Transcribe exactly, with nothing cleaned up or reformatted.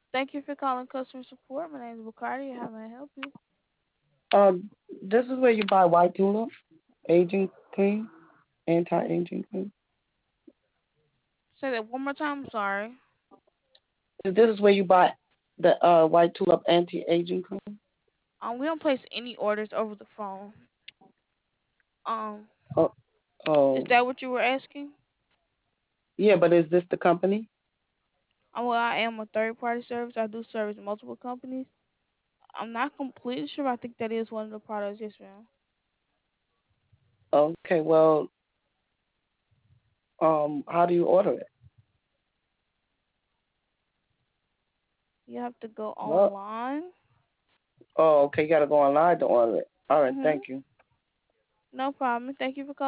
Thank you for calling customer support. My name is Bacardi. How may I help you? Uh, this is where you buy white tulip, aging cream, anti-aging cream. Say that one more time. I'm sorry. This is where you buy the uh white tulip anti-aging cream. Um, we don't place any orders over the phone. Um, Oh, is oh, that what you were asking? yeah, but is this the company? Um, well, I am a third party service. I do service multiple companies. I'm not completely sure. I think that is one of the products. Yes, ma'am. Okay, well, um, how do you order it? You have to go Well, online. oh, okay, you gotta go online to order it. All right, Mhm. thank you. No problem. Thank you for calling.